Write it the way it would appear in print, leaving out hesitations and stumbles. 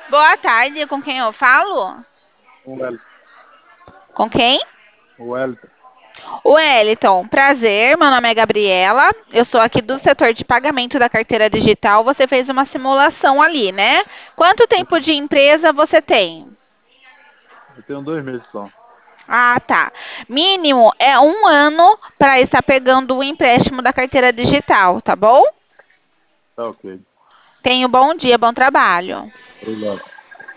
Boa tarde, com quem eu falo? O Wellington. Com quem? O Wellington. Wellington, prazer, meu nome é Gabriela, eu sou aqui do setor de pagamento da carteira digital. Você fez uma simulação ali, né? Quanto tempo de empresa você tem? Eu tenho 2 meses só. Ah, tá. Mínimo é 1 ano para estar pegando o empréstimo da carteira digital, tá bom? Tá ok. Tenha um bom dia, bom trabalho. Obrigado.